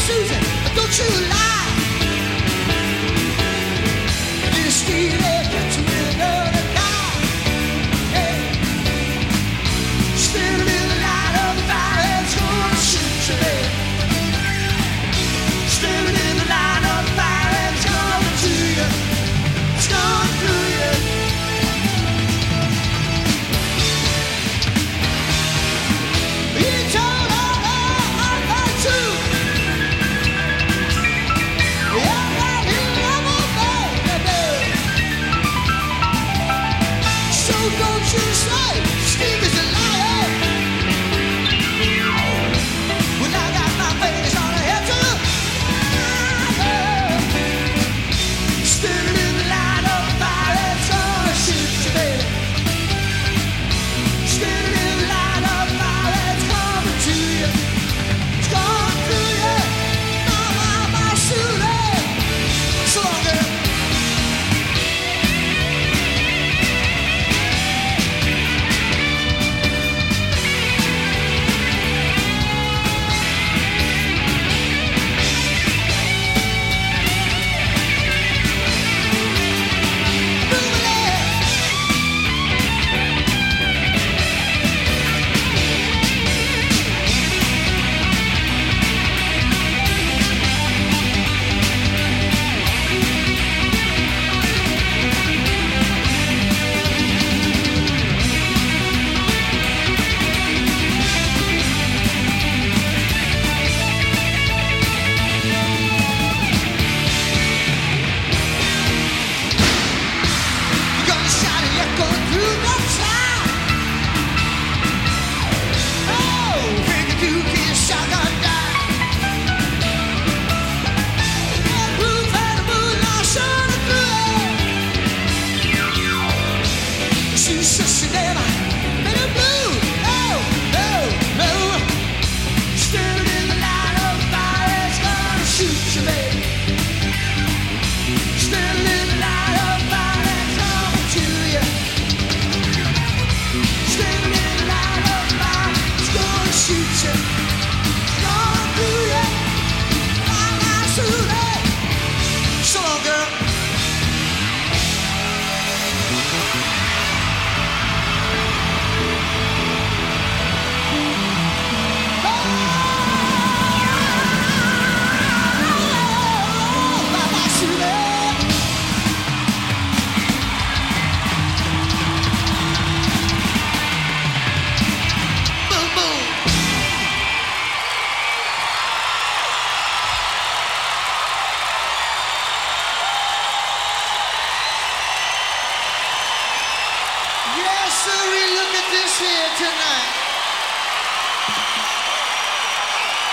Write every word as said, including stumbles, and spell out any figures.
Susan, don't you lie. You steal it, get you another guy. Hey, standing in the light of fire, it's gonna shoot you there. Standing in the light of fire, it's coming to you. It's coming through you. He told all of her to. Yeah, right here, I'm a baby. So don't you say Steve is a liar. When I got my fingers on her head to standing in the light of fire, it's gonna shoot you, baby. Standing in the light of fire, it's coming to you. It's coming through you. My, my, my, Susan. So long, girl. Gunshot and echo through the sky. Oh, break a two-key shotgun die. Yeah, roof and the moonlight shining through. She says she never been a blue. No, no, no. Standing in the light of fire, it's gonna shoot you, baby. Standing in the light of fire, it's coming to you. Standing in the light of fire, it's gonna shoot you. It's going through you. My, my, Susan. So long, girl. Oh, my, my, Susan. Boom, boom. Yes, sir, we look at this here tonight.